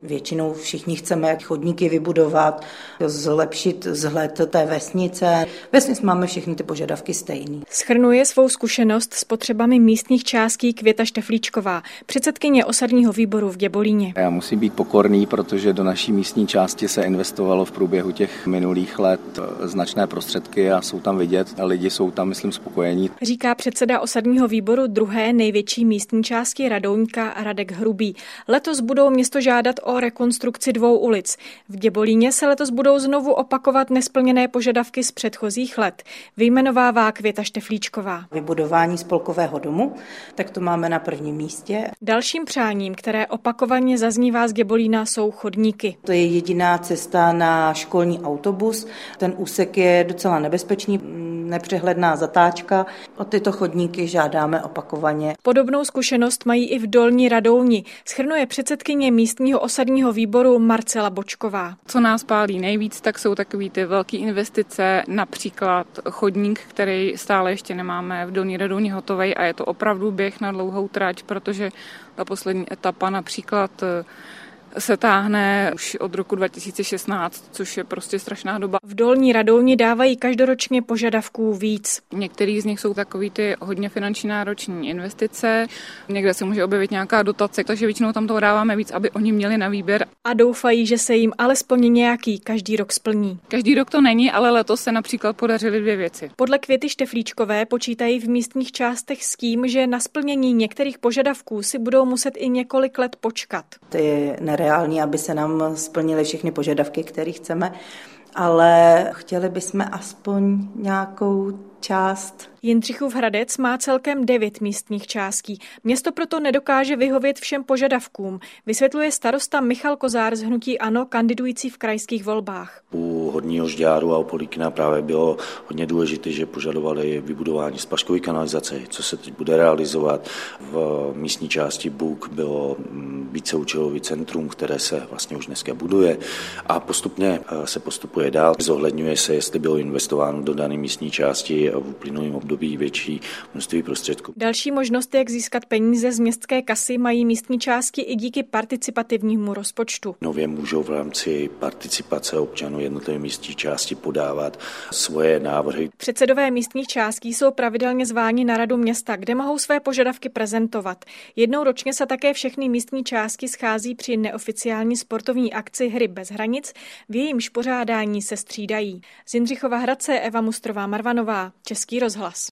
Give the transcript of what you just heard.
Většinou všichni chceme chodníky vybudovat, zlepšit vzhled té vesnice. Vesnic máme všechny ty požadavky stejný. Shrnuje svou zkušenost s potřebami místních částí Květa Šteflíčková, předsedkyně osadního výboru v Děbolíně. Já musím být pokorný, protože do naší místní části se investovalo v průběhu těch minulých let značné prostředky a jsou tam vidět a lidi jsou tam, myslím, spokojení. Říká předseda osadního výboru druhé největší místní části Radouňka Radek Hrubý. Letos budou město žádat o rekonstrukci 2 ulic. V Děbolíně se letos budou znovu opakovat nesplněné požadavky z předchozích let. Vyjmenovává Květa Šteflíčková. Vybudování spolkového domu, tak to máme na prvním místě. Dalším přáním, které opakovaně zaznívá z Děbolína, jsou chodníky. To je jediná cesta na školní autobus. Ten úsek je docela nebezpečný, nepřehledná zatáčka. O tyto chodníky žádáme opakovaně. Podobnou zkušenost mají i v Dolní Radouni, shrnuje předsedkyně místního osadního výboru Marcela Bočková. Co nás pálí nejvíc, tak jsou takový ty velké investice, například chodník, který stále ještě nemáme v Dolní Radouni hotovej a je to opravdu běh na dlouhou trať, protože ta poslední etapa například se táhne už od roku 2016, což je prostě strašná doba. V Dolní Radouni dávají každoročně požadavků víc. Některý z nich jsou takový ty hodně finanční nároční investice, někde se může objevit nějaká dotace, takže většinou tam toho dáváme víc, aby oni měli na výběr. A doufají, že se jim alespoň nějaký každý rok splní. Každý rok to není, ale letos se například podařily 2 věci. Podle Květy Šteflíčkové počítají v místních částech s tím, že na splnění některých požadavků si budou muset i několik let počkat. To je nereálně, aby se nám splnily všechny požadavky, které chceme, ale chtěli bychom aspoň nějakou část. Jindřichův Hradec má celkem 9 místních částí. Město proto nedokáže vyhovět všem požadavkům, vysvětluje starosta Michal Kozár z hnutí ANO, kandidující v krajských volbách. U Horního Žďáru a u Políkina právě bylo hodně důležité, že požadovali vybudování splaškové kanalizace, co se teď bude realizovat. V místní části Buk bylo víceúčelový centrum, které se vlastně už dneska buduje a postupně se postupuje dál. Zohledňuje se, jestli bylo investováno do dané místní části v uplynulém období větší množství prostředků. Další možnost, jak získat peníze z městské kasy, mají místní části i díky participativnímu rozpočtu. Nově můžou v rámci participace občanů jednotlivé místní části podávat svoje návrhy. Předsedové místních částí jsou pravidelně zváni na radu města, kde mohou své požadavky prezentovat. Jednou ročně se také všechny místní části schází při neoficiální sportovní akci Hry bez hranic, v jejímž pořádání se střídají. Z Jindřichova Hradce Eva Mustrová Marvanová, Český rozhlas.